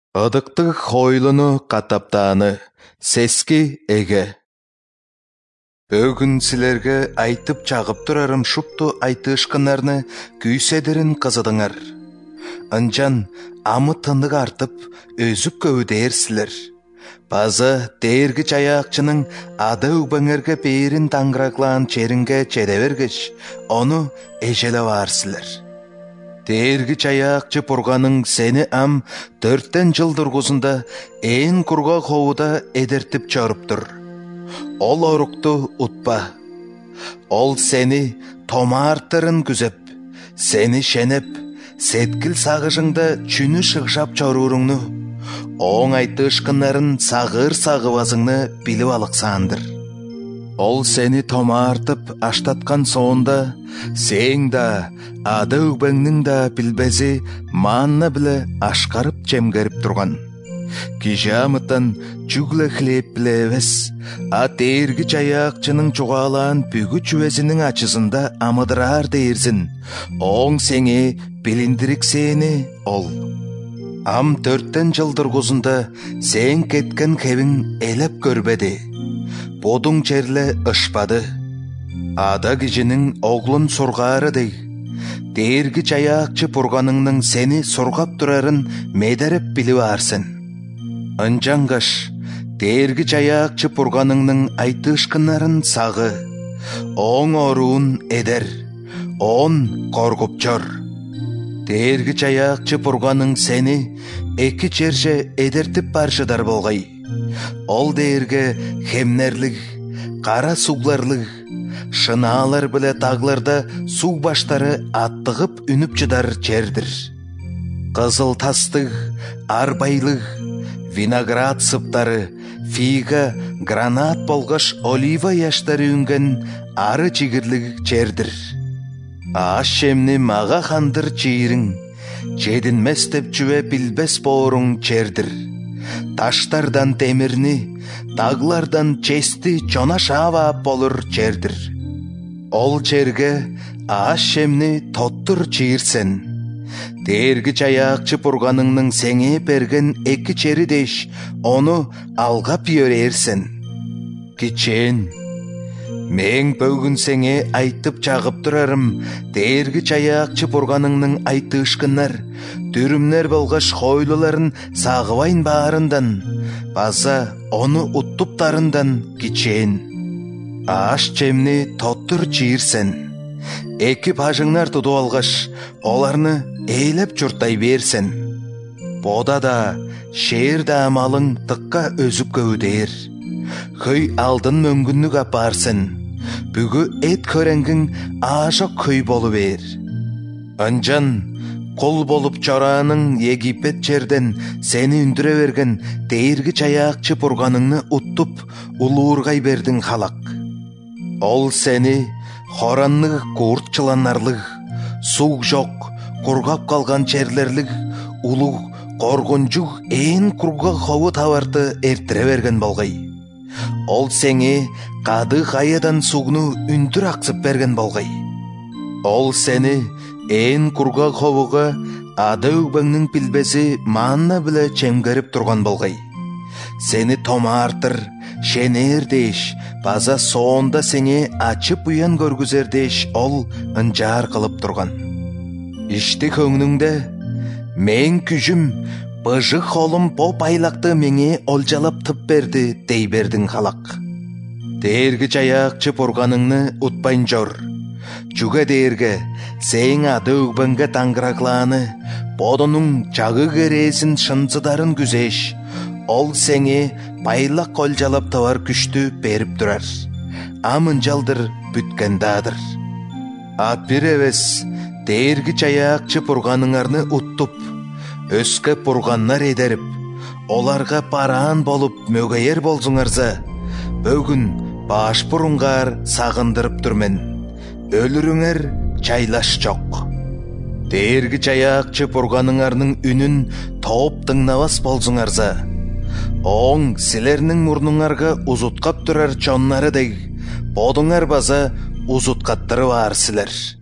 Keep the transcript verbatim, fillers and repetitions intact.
Ыдыктык хойлуну катаптааны, сески эге. Бөгүн силерге айтып чагып турарым шупту айтышкынарны күйседерин кызыдыңар. Анжан амы тындык артып, өзүп көбүдээрсилер. Базы дээргич аяакчынын ада үбөңерге бээрин таңгыраклаан черинге чеде бергич, ону эжелеп аарсилер. Дээргич аяакчы Бурганын сени ам төрттен жыл тургузунда ээн кургак хоуда эдертип чоруптур. Ол орукту утпа. Ол сени томаартырын күзеп, сени шенеп, сеткил сагышыңда чүнү шыгшап чорууруңну, оң айтышкыннарын сагыр сагыбазыңны билип алыксаандыр. Ол сени томаартып аштаткан соонда, сең да, ада үбөңнүң да билбези маанна биле ашкарып чемгерип турган. Кижи амытан чүгле хлеб биле эбес, а дээргич аяакчынын чугаалаан бүгү чүвезинин ачысында амыдыраар дээрсин, оң сеңе билиндириксени ол. Ам төрттен жыл тургузунда сең кеткен кебиң элеп көрбеди, бодуң черле ышпады. Ада кижинин оглун сургаары дей, дээргич аяакчы Бурганыңнын сени сургап турарын медереп билип аарсың. Анжангаш дээргич аяакчы Бурганыңнын айтышкыннарын сагы, оң оруун эдер, он коргуп чор. Дээргич аяакчы Бурганың сени эки черже эдертип баршыдар болгай. Ол дээрге хемнерлик, кара сугларлык, шынаалар биле тагларда суу баштары аттыгып үнүп чыдар чердир. Кызыл тастык, арбайлык, виноград сыптары, фига, гранат болгош олива яштары үнген ары чигирлик чердир. Аш шемни мага хандыр чийириң, жединмес деп чүве билбес бооруң чердир. Таштардан темирни, таглардан чести чона шаава болур чердир. Ол черге аш шемни тоттур чийирсен. Дээргич аяакчы Бурганыңнын сеңе берген эки чери деш, ону алгап йөрээрсен. Кичен, мен бөгүн сеңе айтып чагып турарым, дээргич аяакчы Бурганыңнын айтышкыннар, дүрүмнер болгош хойлуларын сагыбайн баарындан, база ону уттуптарындан кичен. Аш чемни тоттур чийирсен. Эки бажыңнар тутуп алгаш, оларны эйлеп журтай берсен. Бода да, шээр да малың тыкка өзүп көбүдээр. Хөй алдын мөңгүннүк апарсын. Бүгү эт көреңгиң аажок көй болу бер. Анжан кул болуп чорааның Египет жерден сени үндүрө берген дээргич аяакчы Бурганыңны уттуп улуургай бердиң халак. Ол сени хоранлык курт чыланарлык, суг жок, кургап калган черлерлик, улуг, коргунжук ээн кургак хову табарты эртире берген болгай. Ол сеңе кады каядан сугну үндүр аксып берген болгай. Ол сени ээн кургак ховуга ада үбөңнүн билбеси маанна биле чемгерип турган болгай. Сени томаартыр, шенер деш, база соонда сеңе ачып уян көргүзер деш, ол ынжаар кылып турган. Ишти көңнүңдө, мен күжүм, быжык холум поп айлакты меңе олжалап тып берди, дей бердиң халак. Дээргич аяакчы Бурганыңны утпайн жор. Чуга дээрге, сең ада үбөңгө таңгыраклааны, бодунуң жагы кересин шынцыдарын күзеш, ол сеңе байлак олжалап табар күчтү берип турар. Амын жалдыр бүткөн даадыр. А бир эбес, дээргич аяакчы Бурганыңарны уттуп, өскө бурганнар эдерип, оларга параан болуп мөгөйер болсуңарса, бөгүн баш бурунгаар сагындырып турмен. Өлүрүңөр чайлаш жок. Дээргич аяакчы Бурганыңарнын үнүн тооп тыңнабас болсуңарса, оң силернин мурнуңарга узуткап турар чоннары дег, бодуңар база узуткаттырып аарсилер.